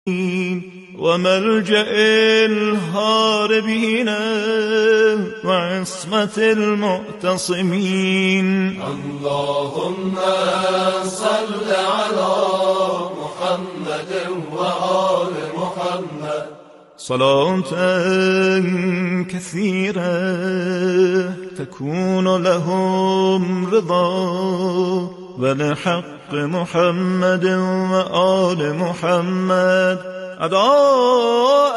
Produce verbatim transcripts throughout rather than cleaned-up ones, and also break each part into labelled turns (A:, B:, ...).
A: وملجأ الهاربين وعصمة المعتصمين.
B: اللهم صل على محمد وآل محمد
A: صلاة كثيرة تكون لهم رضا ولحق محمد وآل محمد أداء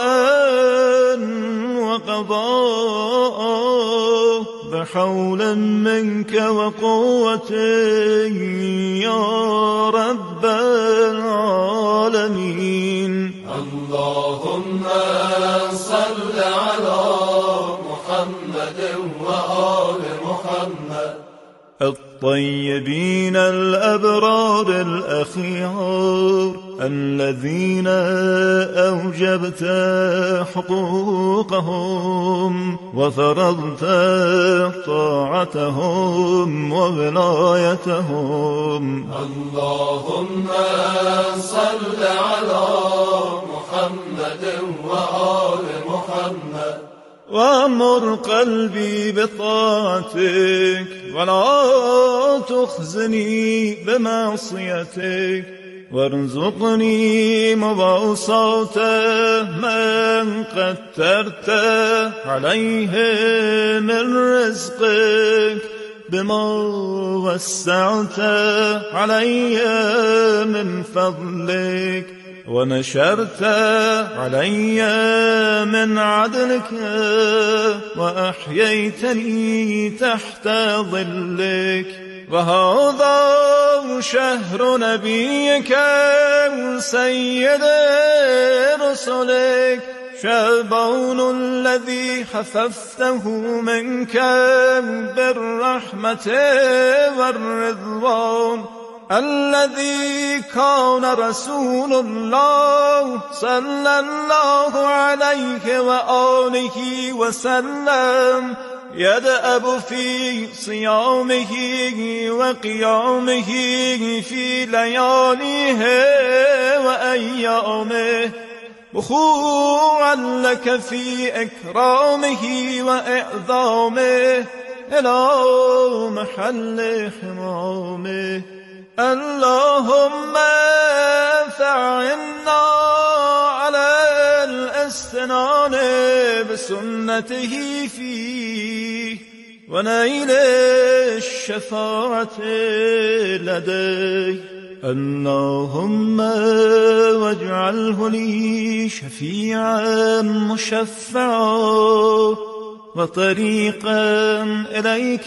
A: وقضاء بحول منك وقوة يا رب العالمين.
B: اللهم صل على محمد وآل محمد
A: الطيبين الأبرار الأخيار الذين أوجبت حقوقهم وفرضت طاعتهم وولايتهم.
B: اللهم صل على محمد وآل محمد
A: وأمر قلبي بطاعتك ولا تخزني بمعصيتك وارزقني مواصاة من قدرت عليه من رزقك بما وسعت علي من فضلك ونشرت علي من عدلك وأحييتني تحت ظلك. وهذا شهر نبيك سيد رسلك شعبان الذي حففته منك بالرحمة والرضوان الذي كان رسول الله صلى الله عليه وآله وسلم يدأب في صيامه وقيامه في لياليه وأيامه وخوعا لك في إكرامه وإعظامه إلى محل حمامه. اللهم فعنا على الاستنان بسنته فيه ونيل الشفاعة لديه. اللهم واجعله لي شفيعا مشفعا وطريقا إليك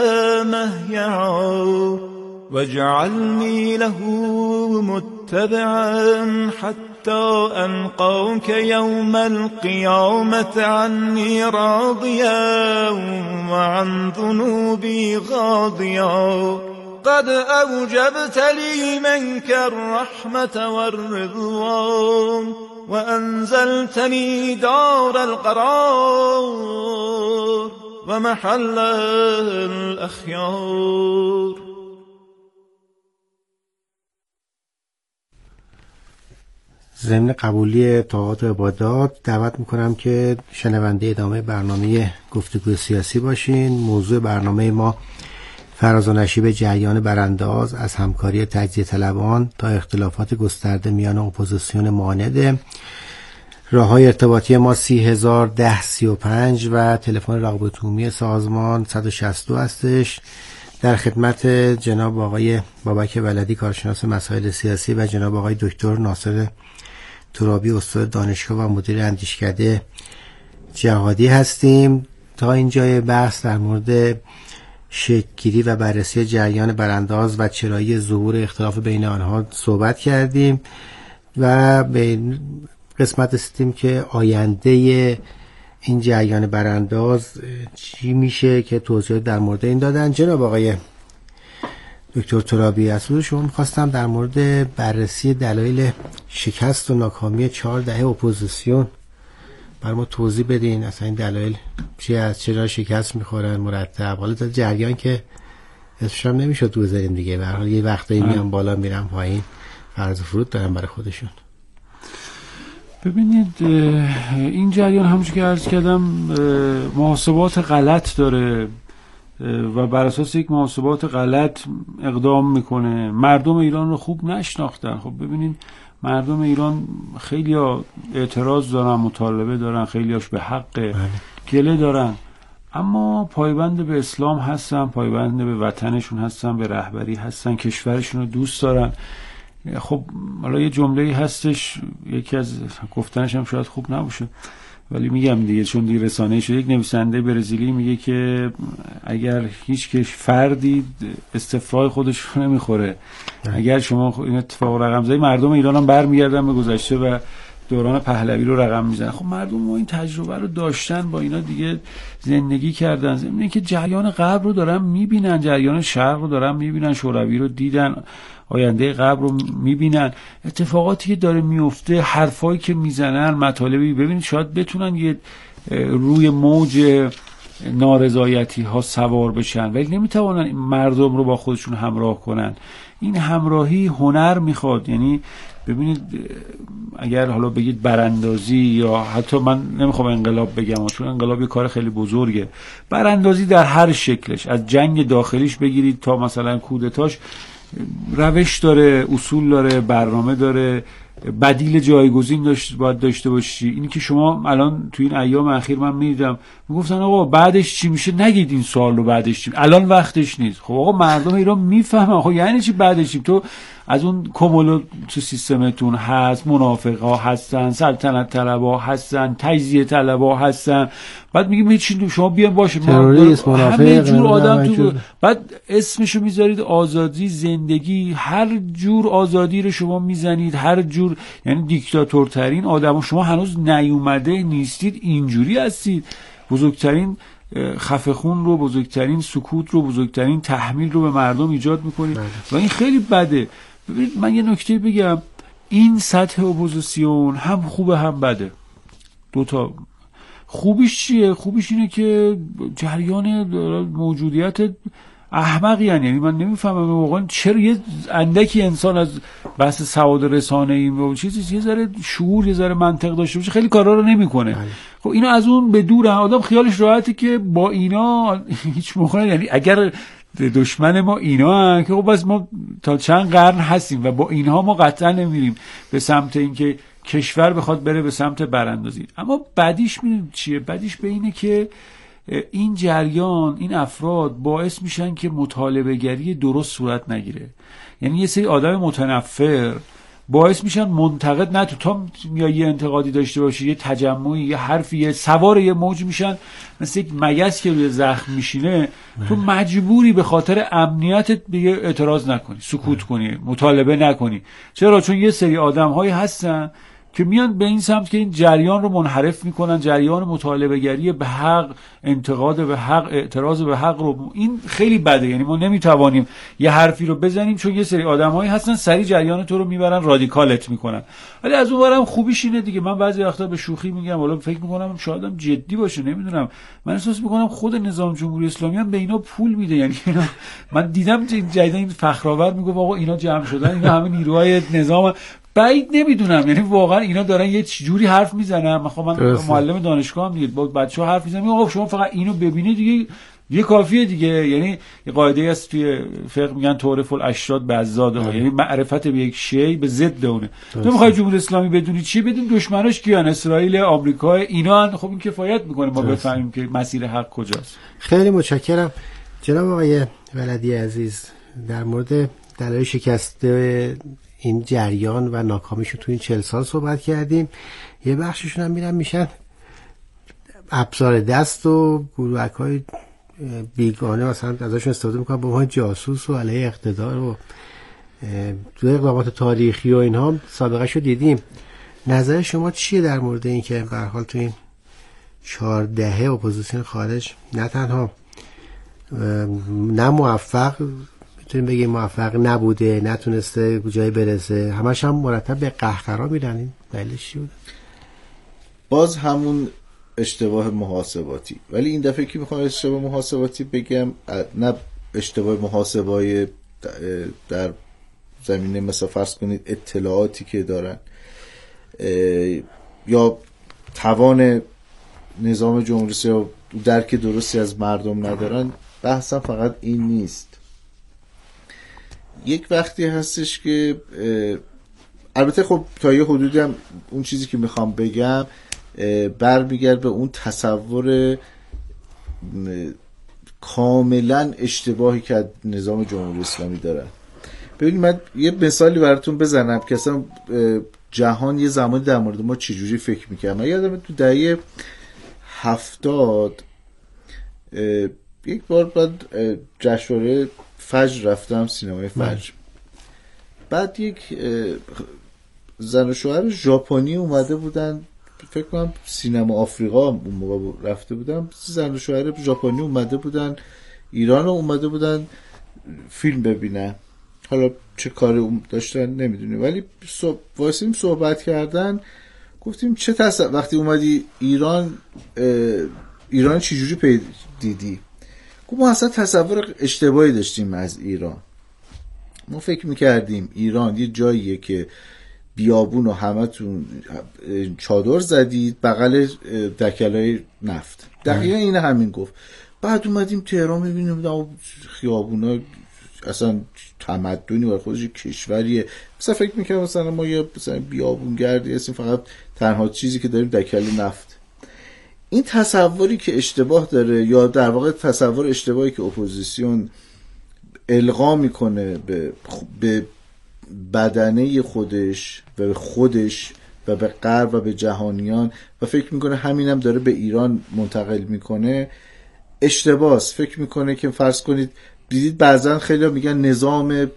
A: مهيعا واجعلني له متبعا حتى ألقاك يوم القيامة عني راضيا وعن ذنوبي غاضيا. قد أوجبت لي منك الرحمة والرضوان وأنزلتني دار القرار ومحل الأخيار.
C: ضمن قبولی طاعات و عبادات دعوت میکنم که شنونده ادامه برنامه گفتگو سیاسی باشین. موضوع برنامه ما فراز و نشیب جریان برانداز از همکاری تجزیه طلبان تا اختلافات گسترده میان اپوزیسیون مانده. راه‌های ارتباطی ما سی هزار ده سی و پنج و تلفن رابطه عمومی سازمان صد و شصت و دو هستش. در خدمت جناب آقای بابک ولدی کارشناس مسائل سیاسی و جناب آقای دکتر ناصر ترابی استاد دانشگاه و مدیر اندیشکده جهادی هستیم. تا اینجای بحث در مورد شکل‌گیری و بررسی جریان برانداز و چرایی ظهور اختلاف بین آنها صحبت کردیم و به قسمت رسیدیم که آینده این جریان برانداز چی میشه که توضیحات در مورد این دادن. جناب آقای دکتر ترابی، از شما می‌خواستم در مورد بررسی دلایل شکست و ناکامی چهار دهه اپوزیسیون بر ما توضیح بدین. اصلا این دلایل چی از چرا شکست میخورن مرتب؟ حالا تا جریان که اسمش هم نمیشد بذاریم دیگه، به هر حال یه وقتایی میان بالا میرن پایین، فرض فرود دارن برای خودشون.
D: ببینید این جریان همونجور که عرض کردم محاسبات غلط داره و بر اساس یک محاسبات غلط اقدام میکنه. مردم ایران رو خوب نشناختن. خب ببینید مردم ایران خیلی ها اعتراض دارن، مطالبه دارن، خیلی هاش به حق گله دارن، اما پایبند به اسلام هستن، پایبند به وطنشون هستن، به رهبری هستن، کشورشون رو دوست دارن. خب حالا یه جمله‌ای هستش، یکی از گفتنش هم شاید خوب نباشه ولی میگم دیگه چون دیگه رسانه‌ای شده، یک نویسنده برزیلی میگه که اگر هیچ کش فردی استعفای خودش رو نمیخوره، اگر شما این اتفاق رقم زدی، مردم ایران هم برمیگردن به گذشته و دوران پهلوی رو رقم میزنن. خب مردم ما این تجربه رو داشتن، با اینا دیگه زندگی کردن. ضمن که جریان غرب رو دارن میبینن، جریان شرق رو دارن میبینن، شوروی رو دیدن، آینده غرب رو میبینن، اتفاقاتی که داره میفته، حرفایی که میزنن، مطالبی. ببینید شاید بتونن یه روی موج نارضایتی ها سوار بشن ولی نمیتوانن مردم رو با خودشون همراه کنن. این همراهی هنر میخواد. یعنی ببینید اگر حالا بگید براندازی یا حتی من نمیخوام انقلاب بگم چون انقلاب یه کار خیلی بزرگه، براندازی در هر شکلش، از جنگ داخلیش بگیرید تا مثلا کودتاش، روش داره، اصول داره، برنامه داره، بدیل جایگزین داشت باید داشته باشی. اینی که شما الان تو این ایام اخیر من میدیدم میگفتن آقا بعدش چی میشه، نگید این سوال رو بعدش چی، الان وقتش نیست. خب آقا مردم ایران میفهمن خب یعنی چی بعدش چی. تو از اون کمولو تو سیستمتون هست، منافقا هستن، سلطنت طلبا هستن، تجزیه طلبا هستن، بعد میگیم هیچ شما بیان باشه
C: تروریسم، منافق،
D: همه جور آدم تو، بعد اسمشو میذارید آزادی، زندگی، هر جور آزادی رو شما میزنید، هر جور، یعنی دیکتاتورترین آدم. شما هنوز نیومده نیستید، اینجوری هستید. بزرگترین خفه خون رو، بزرگترین سکوت رو، بزرگترین تحمیل رو به مردم ایجاد میکنید و این خیلی بده. ببینید من یه نکته بگم، این سطح اپوزیسیون هم خوبه هم بده. دوتا خوبیش چیه؟ خوبیش اینه که جریان موجودیت احمقی، یعنی من نمیفهمم واقعا چرا یه اندکی انسان از بحث سواد رسانه‌ای و چیزی یه ذره شعور، یه ذره منطق داشته باشه خیلی کارا رو نمیکنه. خب اینا از اون به دور، آدم خیالش راحته که با اینا هیچ موقع، یعنی اگر دشمن ما اینا هن که خب بس ما تا چند قرن هستیم و با اینها ما قطعا نمیریم به سمت اینکه کشور بخواد بره به سمت براندازی. اما بدیش میدونید چیه؟ بدیش به اینه که این جریان، این افراد باعث میشن که مطالبه گری درست صورت نگیره. یعنی یه سری آدم متنفر باعث میشن منتقد نه تو تا یا یه انتقادی داشته باشی، یه تجمعی، یه حرفی، یه سوار یه موج میشن، مثل یک مگس که روی زخم میشینه. تو مجبوری به خاطر امنیتت دیگه اعتراض نکنی، سکوت کنی، مطالبه نکنی. چرا؟ چون یه سری آدم هایی هستن که میان به این سمت که این جریان رو منحرف میکنن، جریان مطالبه گری به حق، انتقاد به حق، اعتراض به حق رو. این خیلی بده. یعنی ما نمیتوانیم یه حرفی رو بزنیم چون یه سری آدمایی هستن سری جریان تو رو میبرن، رادیکالت میکنن. ولی از اون ورم خوبیش اینه دیگه، من بعضی وقتا به شوخی میگم، حالا فکر میکنم شاید هم جدی باشه، نمیدونم، من احساس میکنم خود نظام جمهوری اسلامی هم به اینا پول میده. یعنی اینا من دیدم جدیدا این فخرآور میگه آقا اینا جمع شدن، اینا همه نیروهای نظام، بعید نمیدونم، یعنی واقعا اینا دارن یه جوری حرف میزنن. خب من معلم دانشگاه هم دیگه با بچه‌ها حرف میزنم، آقا شما فقط اینو ببینید دیگه یه کافیه دیگه. یعنی یه قاعده است توی فقه میگن تعرف الاشراد بعضاده ها، یعنی معرفت به یک شی به ضد اونه. تو میخوای جمهوری اسلامی بدونی چی؟ بدون دشمناش کیان، اسرائیل، آمریکا، اینا. خب این کفایت میکنه ما بفهمیم که مسیر حق کجاست.
C: خیلی متشکرم جناب آقای ولدی عزیز. در مورد دلایل شکست این جریان و ناکامیشون تو این چهل سال صحبت کردیم. یه بخششون هم میرن میشن ابزار دست و گروهک‌های بیگانه مثلا ازشون استفاده میکنن به عنوان جاسوس و علیه اقتدار و تو اقدامات تاریخی و اینها سابقه شو دیدیم. نظر شما چیه در مورد این که به هر حال تو این چهار دهه اپوزیسیون خارج نه تنها نه موفق، میتونیم بگیم موفق نبوده، نتونسته جایی برسه، همش هم مرتب به قهقرا میرن. این دلیلش چی بوده؟
E: باز همون اشتباه محاسباتی. ولی این دفعه که میخوام اشتباه محاسباتی بگم، نه اشتباه محاسبای در زمینه مثلا فرض کنید اطلاعاتی که دارن، یا توان نظام جمهوری اسلامی یا درک درستی از مردم ندارن. بحثم فقط این نیست. یک وقتی هستش که البته خب تا یه حدودی هم اون چیزی که میخوام بگم برمیگرد به اون تصور کاملا اشتباهی که نظام جمهوری اسلامی داره. ببینید من یه مثالی براتون بزنم که اصلا جهان یه زمانی در مورد ما چجوری فکر میکنه. من یادم تو دهه هفتاد یک بار بعد جشنواره فجر رفتم، سینمای فجر. بعد یک زن و شوهر ژاپنی اومده بودن، فکر کنم سینما آفریقا اون موقع رفته بودم. زن و شوهر ژاپنی اومده بودن ایران رو اومده بودن فیلم ببینن. حالا چه کاری داشتن نمیدونیم، ولی صحب... واسیم صحبت کردن. گفتیم چه تصور وقتی اومدی ایران ایران چجوری پید دیدی؟ گفت ما اصلا تصور اشتباهی داشتیم از ایران. ما فکر میکردیم ایران یه جاییه که بیابون و همتون چادر زدید بغل دکلای نفت. دقیقا این همین گفت. بعد اومدیم تهران میبینیم خیابونا اصلا تمدنی برای خودش کشوریه. مثلا فکر میکنم مثلا ما یه مثلا بیابونگردی هستیم، فقط تنها چیزی که داریم دکل نفت. این تصوری که اشتباه داره، یا در واقع تصور اشتباهی که اپوزیسیون القا میکنه به به بدنه خودش و به خودش و به غرب و به جهانیان و فکر میکنه همینم داره به ایران منتقل میکنه، اشتباهه. فکر میکنه که فرض کنید دیدید بعضا خیلی میگن نظام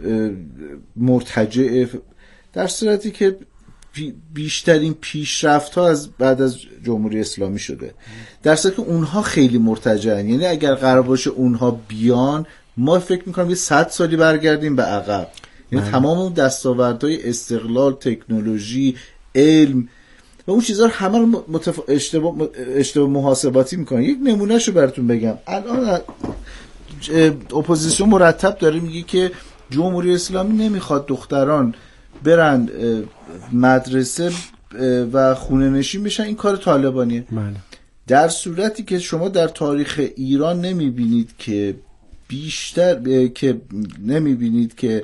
E: مرتجع، در صورتی که بیشترین پیشرفت ها از بعد از جمهوری اسلامی شده، در صورتی که اونها خیلی مرتجعن. یعنی اگر قرار باشه اونها بیان، ما فکر میکنم یه صد سالی برگردیم به عقب. یعنی من. تمام اون دستاوردهای استقلال، تکنولوژی، علم و اون چیزها رو همه رو متف... اشتباه اشتباه محاسباتی میکنن. یک نمونهشو براتون بگم. الان اپوزیسیون مرتب داره میگه که جمهوری اسلامی نمیخواد دختران برن مدرسه و خونه نشین بشن، این کار طالبانیه. بله. در صورتی که شما در تاریخ ایران نمیبینید که بیشتر که نمیبینید که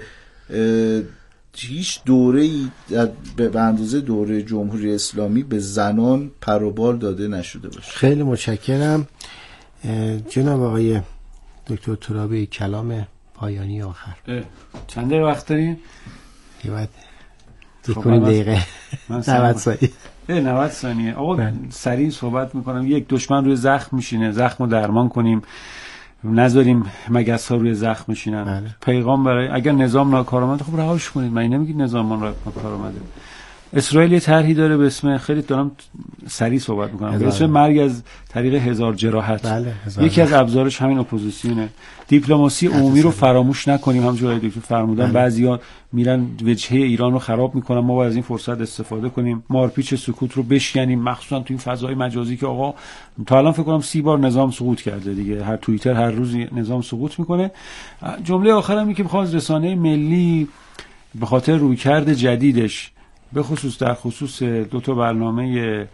E: هیچ دوره‌ای به اندازه دوره جمهوری اسلامی به زنان پر و بال داده نشده باشه.
C: خیلی متشکرم جناب آقای دکتر ترابی. کلام پایانی آخر.
D: چند دقیقه وقت داریم؟
C: باید دکنیم دقیقه نود ثانیه.
D: نود ثانیه. آقا سریع صحبت میکنم. یک، دشمن روی زخم میشینه، زخم رو درمان کنیم، نذاریم مگس ها روی زخم میشینن. بله. پیغام برای اگر نظام ناکارآمده خب رهاش کنید. من نمیگید نظام ما ناکارآمده. اسرائیل یه طرحی داره به اسم، خیلی دارم سریع صحبت میکنم، به اسم مرگ از طریق هزار جراحت. بله، هزار یکی از ابزارش همین اپوزیسیونه. دیپلماسی عمومی رو فراموش نکنیم. همونجوری دکتر فرمودن بله. بعضیا میرن وجهه ایران رو خراب میکنن، ما باید از این فرصت استفاده کنیم، مارپیچ سکوت رو بشکنیم، مخصوصا تو این فضای مجازی که آقا تا الان فکر کنم سی بار نظام سقوط کرده دیگه، هر توییتر هر روز نظام سقوط میکنه. جمله آخرم اینه که میخوام از رسانه ملی به خاطر رویکرد جدیدش، به خصوص در خصوص دو تا برنامه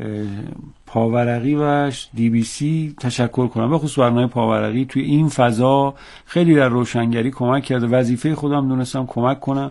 D: پاورقی و دی بی سی تشکر کنم. به خصوص برنامه پاورقی توی این فضا خیلی در روشنگری کمک کرده. وظیفه خودم دونستم کمک کنم،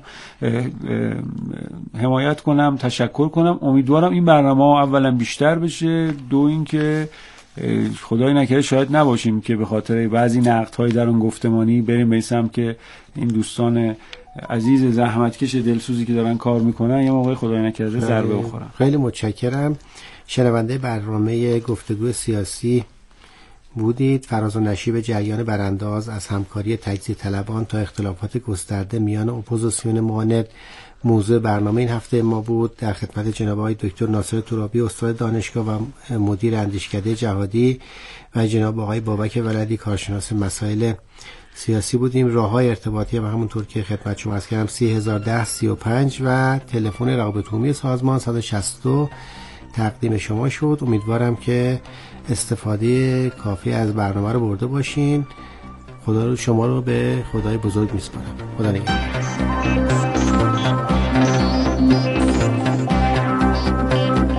D: حمایت کنم، تشکر کنم. امیدوارم این برنامه اولا بیشتر بشه، دو اینکه خدای نکرده شاید نباشیم که به خاطر بعضی نقدهای در اون گفتمانی بریم به سمت که این دوستان عزیز زحمتکش دلسوزی که دارن کار میکنن یه موقع خدای نکرده ضربه بخورن.
C: خیلی متشکرم. شنونده برنامه گفتگو سیاسی بودید. فراز و نشیب جریان برانداز از همکاری تجزیه طلبان تا اختلافات گسترده میان اپوزیسیون معاند موضوع برنامه این هفته ما بود. در خدمت جناب آقای دکتر ناصر ترابی استاد دانشگاه و مدیر اندیشکده جهادی و جناب آقای بابک ولدی کارشناس مسائل سیاسی بودیم. راه‌های ارتباطی و همونطور که خدمت شما عرض کردم سی هزار و ده سی و پنج و تلفن روابط عمومی سازمان صد و شصت و دو تقدیم شما شد. امیدوارم که استفاده کافی از برنامه رو برده باشین. خدا رو شما رو به خدای بزرگ میسپارم. خدا نگهدار.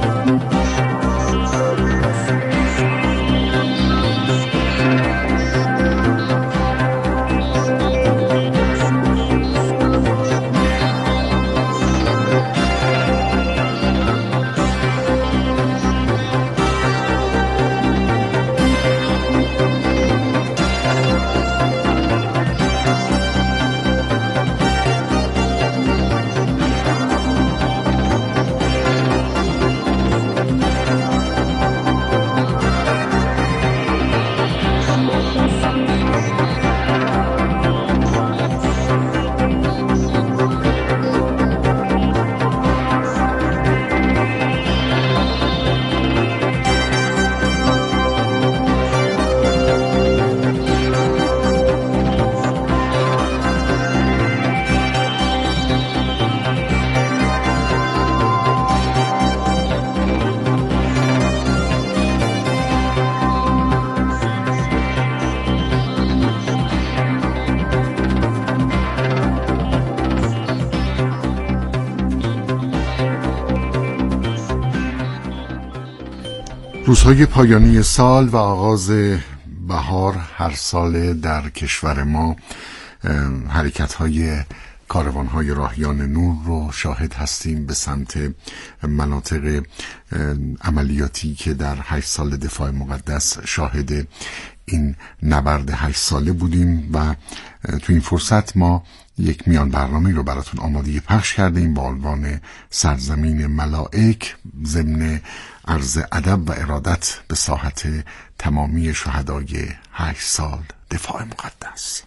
F: روزهای پایانی سال و آغاز بهار هر سال در کشور ما حرکت‌های کاروان‌های راهیان نور رو شاهد هستیم به سمت مناطق عملیاتی که در هشت سال دفاع مقدس شاهد این نبرد هشت ساله بودیم و تو این فرصت ما یک میان برنامه رو براتون آماده پخش کردیم با عنوان سرزمین ملائک، ضمن عرض ادب و ارادت به ساحت تمامی شهدای هشت سال دفاع مقدس.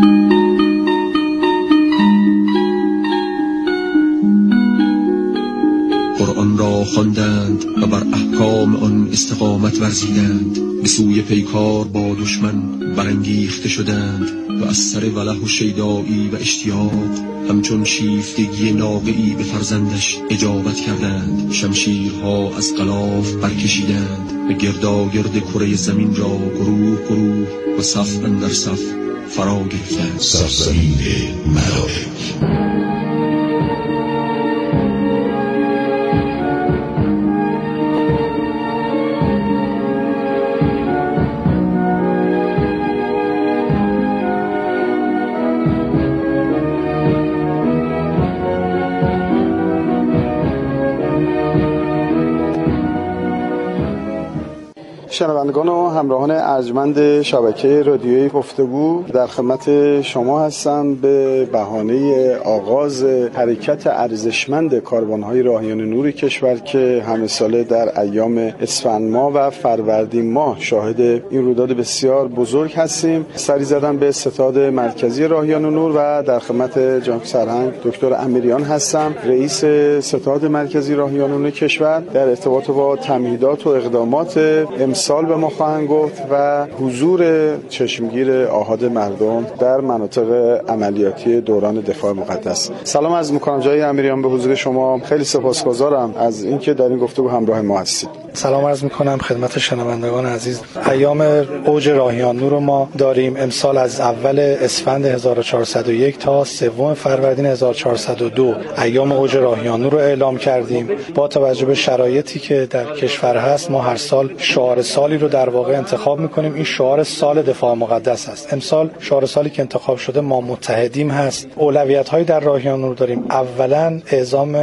G: قرآن را خواندند و بر احکام آن استقامت ورزیدند، به سوی پیکار با دشمن برانگیخته شدند و از سر وله و شیدایی و اشتیاق همچون شیفتگی ناقه‌ای به فرزندش اجابت کردند. شمشیرها از غلاف برکشیدند و گرداگرد کره زمین را گروه گروه و صف اندر صف فرا گرفتند.
H: سرزمین ملائک.
I: شنوندگان و همراهان ارجمند شبکه رادیویی گفتگو، در خدمت شما هستم به بهانه آغاز حرکت ارزشمند کاروان‌های راهیان نور کشور که همه ساله در ایام اسفند ماه و فروردین ماه شاهد این رویداد بسیار بزرگ هستیم. سری زدم به ستاد مرکزی راهیان نور و در خدمت جناب سرهنگ دکتر امیریان هستم، رئیس ستاد مرکزی راهیان نور کشور، در ارتباط با تمهیدات و اقدامات امسال به ما خواهند گفت و حضور چشمگیر آحاد مردم در مناطق عملیاتی دوران دفاع مقدس. سلام عرض می‌کنم جناب امیریان به حضور شما. خیلی سپاسگزارم از اینکه در این گفتگو همراه ما هستید.
J: سلام عرض می‌کنم خدمت شنوندگان عزیز. ایام اوج راهیان نور رو ما داریم امسال از اول اسفند هزار و چهارصد و یک تا سوم فروردین هزار و چهارصد و دو ایام اوج راهیان نور رو اعلام کردیم. با توجه به شرایطی که در کشور هست ما هر سال شعار سالی رو در واقع انتخاب می‌کنیم. این شعار سال دفاع مقدس است. امسال شعار سالی که انتخاب شده ما متحدیم هست. اولویت‌هایی در راهیان نور داریم. اولاً اعزام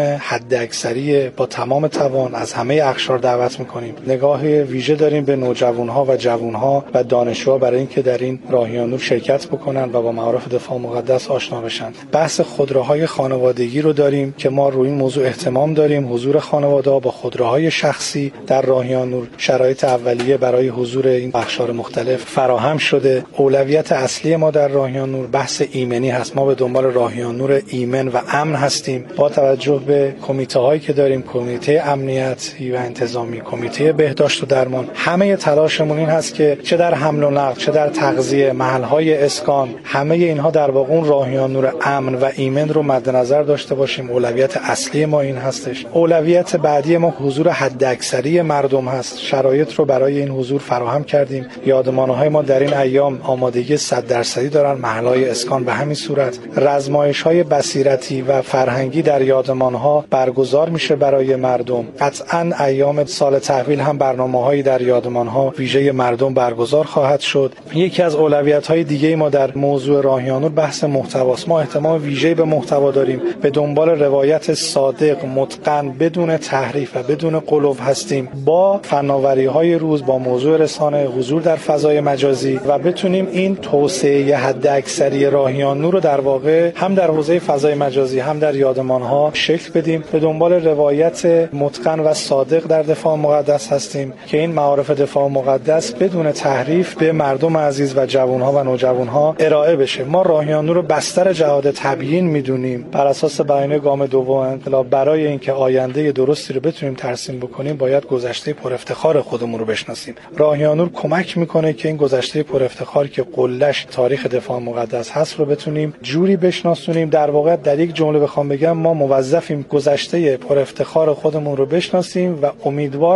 J: حداکثری با تمام توان از همه اقشار دعوت می‌کنیم. نگاه ویژه داریم به نوجوان‌ها و جوان‌ها و دانشجوها برای اینکه در این راهیان نور شرکت بکنن و با معارف دفاع مقدس آشنا بشن. بحث خودروهای خانوادگی رو داریم که ما روی این موضوع اهتمام داریم. حضور خانواده‌ها با خودروهای شخصی در راهیان نور شرایط اولیه برای حضور این اقشار مختلف فراهم شده. اولویت اصلی ما در راهیان نور بحث ایمنی هست. ما به دنبال راهیان نور ایمن و امن هستیم. با توجه به کمیته هایی که داریم، کمیته امنیتی و انتظامی، کمیته بهداشت و درمان، همه تلاشمون این هست که چه در حمل و نقل، چه در تغذیه، محل‌های اسکان، همه اینها در واقع اون راهیان نور امن و ایمن رو مد نظر داشته باشیم. اولویت اصلی ما این هستش. اولویت بعدی ما حضور حداکثری مردم هست. شرایط رو برای این حضور فراهم کردیم. یادمان‌های ما در این ایام آمادگی صد درصدی دارن. محل‌های اسکان به همین صورت. رزمایش‌های بصیرتی و فرهنگی در یادمان‌ها برگزار میشه برای مردم. قطعاً ایام سال تحویل هم برنامه‌هایی در یادمان‌ها ویژه مردم برگزار خواهد شد. یکی از اولویت‌های دیگه ما در موضوع راهیان نور بحث محتواست. ما اهتمام ویژه‌ای به محتوا داریم. به دنبال روایت صادق، متقن، بدون تحریف و بدون غلو هستیم. با فناوری‌های روز با موضوع رسانه، حضور در فضای مجازی و بتونیم این توسعه حداکثری راهیان نور رو در واقع هم در حوزه فضای مجازی هم در یادمان‌ها شکل بدیم. به دنبال روایت متقن و صادق در دفاع مقدس هستیم که این معارف دفاع مقدس بدون تحریف به مردم عزیز و جوان‌ها و نوجوان‌ها ارائه بشه. ما راهیان نور رو بستر جهاد تبیین می‌دونیم. بر اساس بیانیه گام دوم انقلاب برای اینکه آینده درستی رو بتونیم ترسیم بکنیم باید گذشته پر افتخار خودمون رو بشناسیم. راهیان نور کمک میکنه که این گذشته پر افتخار که قله‌اش تاریخ دفاع مقدس هست رو بتونیم جوری بشناسونیم. در واقع در یک جمله بخوام بگم ما موظفیم گذشته پر افتخار خودمون رو بشناسیم و امیدوار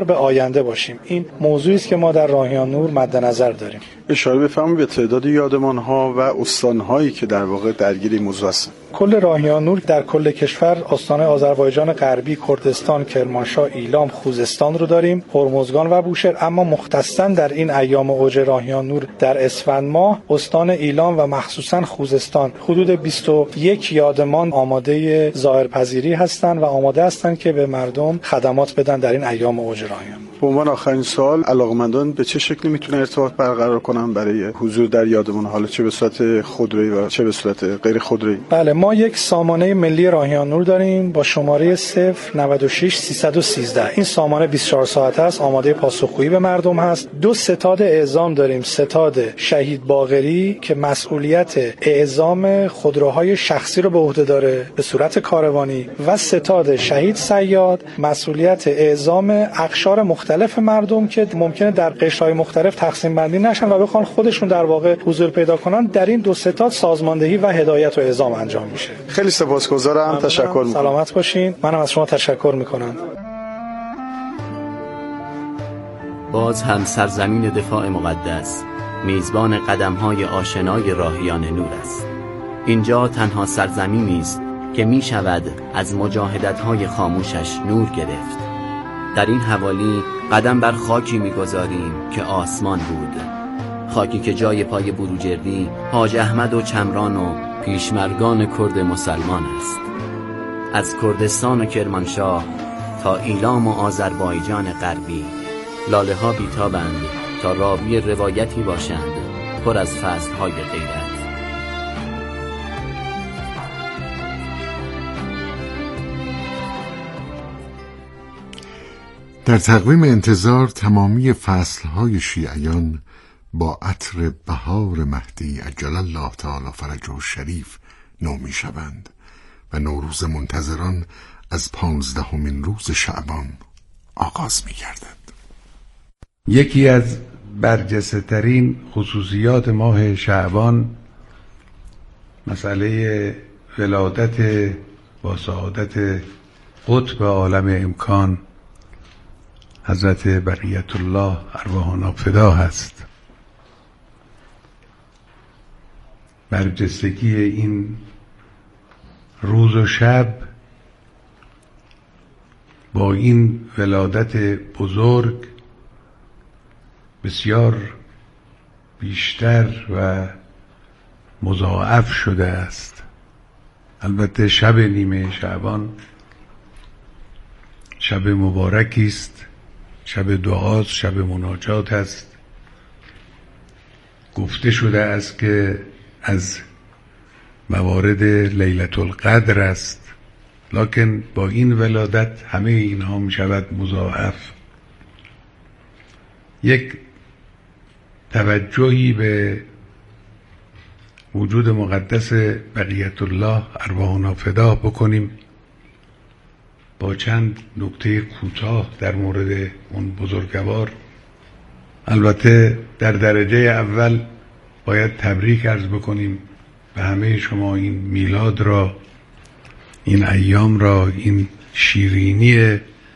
J: امیدوار به آینده باشیم. این موضوعی است که ما در راهیان نور مد نظر داریم.
I: اشاره بفرمایید به تعداد یادمان‌ها و استان‌هایی که در واقع درگیر این موضوع هستند.
J: کل راهیان نور در کل کشور استان‌های آذربایجان غربی، کردستان، کرمانشاه، ایلام، خوزستان رو داریم، هرمزگان و بوشهر. اما مختصاً در این ایام اوج راهیان نور در اسفند ماه استان ایلام و مخصوصاً خوزستان حدود بیست و یک یادمان آماده ظاهرپذیری هستند و آماده هستند که به مردم خدمات بدن در این ایام اوج راهیان.
I: به عنوان آخرین سوال، علاقمندان به چه شکلی میتونن ارتباط برقرار کنن برای حضور در یادمان، حالا چه به صورت خودرویی و چه به صورت غیر خودرویی؟
J: بله، ما یک سامانه ملی راهیان نور داریم با شماره صفر نود و شش سیصد و سیزده. این سامانه بیست و چهار ساعته است، آماده پاسخگویی به مردم هست. دو ستاد اعزام داریم، ستاد شهید باقری که مسئولیت اعزام خودروهای شخصی رو به عهده داره به صورت کاروانی، و ستاد شهید صیاد مسئولیت اعزام اقشار مختلف مردم که ممکنه در قشرهای مختلف تقسیم بندی نشن و بخوان خودشون در واقع حضور پیدا کنن. در این دو ستاد سازماندهی و هدایت و اعزام انجام میشه.
I: خیلی سپاسگزارم، تشکر میکنم.
J: سلامت باشین. منم از شما تشکر میکنم.
K: باز هم سرزمین دفاع مقدس میزبان قدم‌های آشنای راهیان نور است. اینجا تنها سرزمینی است که می شود از مجاهدت‌های خاموشش نور گرفت. در این حوالی قدم بر خاکی می‌گذاریم که آسمان بود، خاکی که جای پای بروجردی، حاج احمد و چمران و پیشمرگان کرد مسلمان است. از کردستان و کرمانشاه تا ایلام و آذربایجان غربی، لاله ها بیتابند تا راوی روایتی باشند پر از فصل‌های غیرت.
F: در تقویم انتظار تمامی فصلهای شیعیان با عطر بهار مهدی عجل الله تعالی فرجه شریف نو می شوند و نوروز منتظران از پانزدهمین روز شعبان آغاز می گردد.
L: یکی از برجسته ترین خصوصیات ماه شعبان مسئله ولادت با سعادت قطب عالم امکان حضرت بقیت الله ارواحنا فدا هست. برجستگی این روز و شب با این ولادت بزرگ بسیار بیشتر و مضاعف شده است. البته شب نیمه شعبان شب مبارکی است، شب دعاست، شب مناجات است. گفته شده است که از موارد لیلة القدر است، لکن با این ولادت همه اینها می شود مضاعف. یک توجهی به وجود مقدس بقیت الله ارواحنا فدا بکنیم با چند نکته کوتاه در مورد اون بزرگوار. البته در درجه اول باید تبریک عرض بکنیم به همه شما این میلاد را، این ایام را، این شیرینی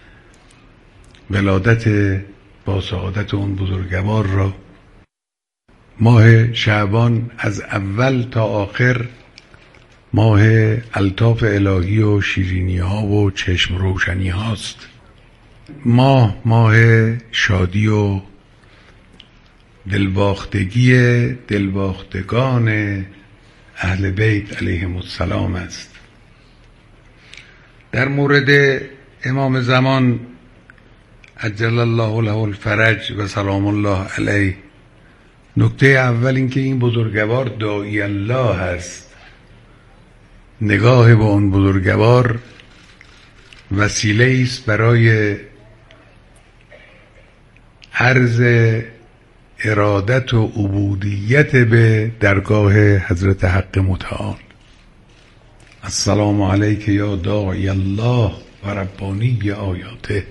L: ولادت با سعادت اون بزرگوار را. ماه شعبان از اول تا آخر ماه الطاف الهی و شیرینی ها و چشم روشنی هاست. ماه ماه شادی و دلباختگی دلباختگان اهل بیت علیهم السلام است. در مورد امام زمان عجل الله له الفرج و سلام الله علیه، نکته اول این که این بزرگوار داعی الله است. نگاه به اون بزرگوار وسیله است برای عرض ارادت و عبودیت به درگاه حضرت حق متعال. السلام علیک یا داعی الله و ربانی آیاته.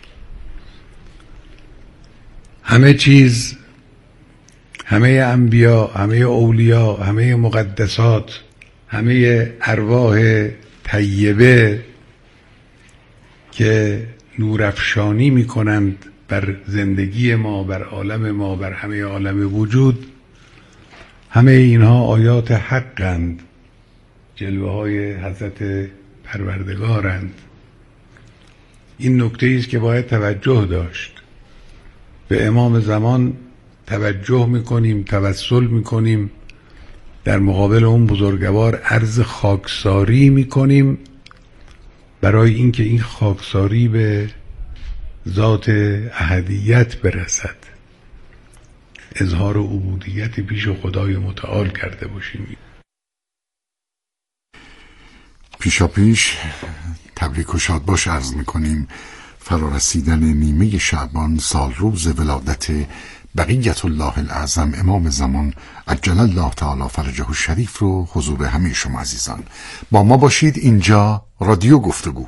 L: همه چیز، همه انبیا، همه اولیا، همه مقدسات، همه ارواح طیبه که نورافشانی میکنند بر زندگی ما، بر عالم ما، بر همه عالم وجود. همه اینها آیات حقند، جلوه های حضرت پروردگارند. این نکته است که باید توجه داشت. به امام زمان توجه میکنیم، توسل میکنیم، در مقابل اون بزرگوار عرض خاکساری میکنیم برای اینکه این خاکساری به ذات احدیت برسد، اظهار عبودیت پیش خدای متعال کرده باشیم.
F: پیشا پیش تبریک و شادباش عرض میکنیم فرارسیدن نیمه شعبان، سال روز ولادت بقیت الله الاعظم امام زمان عجل الله تعالی فرجه الشریف رو حضور همه شما عزیزان. با ما باشید. اینجا رادیو گفتگو.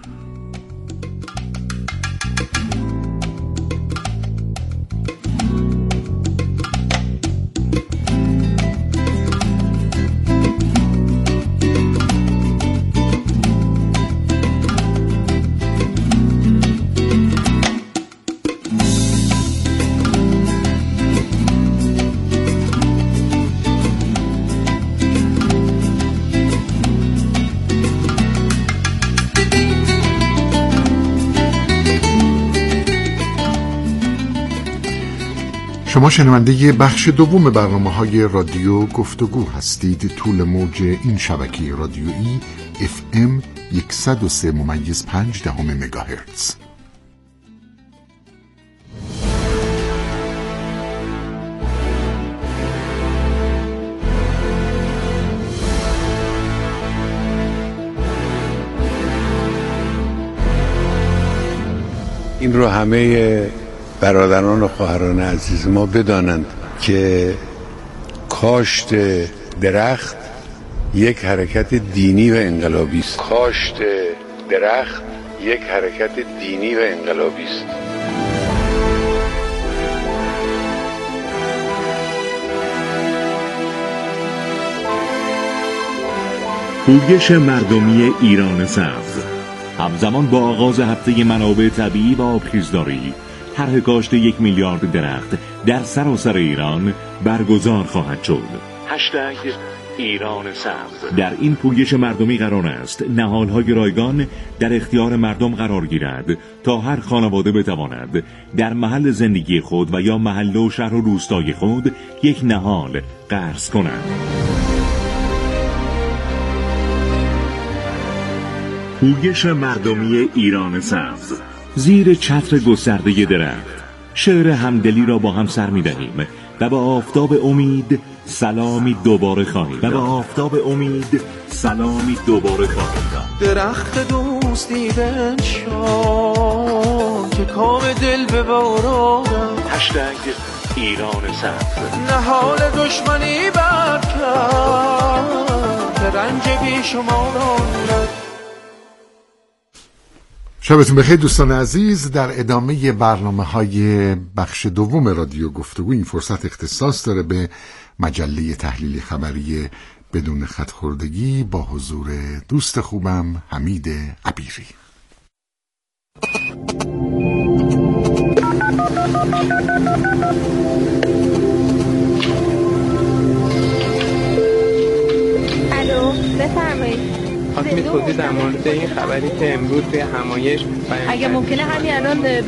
F: شما شنونده بخش دوم برنامه‌های رادیو گفتگو هستید. طول موج این شبکه رادیویی اف ام صد و سه ممیز پنج دهم مگاهرتز.
L: این رو همه برادران و خواهران عزیز ما بدانند که کاشت درخت یک حرکت دینی و انقلابی است. کاشت درخت یک حرکت دینی و انقلابی است.
M: پویش مردمی ایران سبز همزمان با آغاز هفته منابع طبیعی و آبخیزداری، طرح کاشت یک میلیارد درخت در سراسر ایران برگزار خواهد شد. هشتگ ایران سبز. در این پویش مردمی قرار است نهال‌های رایگان در اختیار مردم قرار گیرد تا هر خانواده بتواند در محل زندگی خود و یا محله و شهر و روستای خود یک نهال غرس کند. پویش مردمی ایران سبز زیر چتر گسترده درخت، شعر همدلی را با هم سر می‌دهیم و به آفتاب امید سلامی دوباره خواهیم و به آفتاب امید سلامی دوباره خواهیم داد.
N: درخت دوستی بنشان که کام دل ببارانم.
M: هشتگ ایران سبز.
N: نهال دشمنی بد کرد که رنج بی شما دارد.
F: شبتون بخیر دوستان عزیز. در ادامه برنامه های بخش دوم رادیو گفتگو این فرصت اختصاص داره به مجله تحلیل خبری بدون خط‌خوردگی با حضور دوست خوبم حمید عبیری.
O: الو بفرمایید.
P: خواستم توضیح در مورد این خبری که امروز توی همایش
O: اگه ممکنه همین الان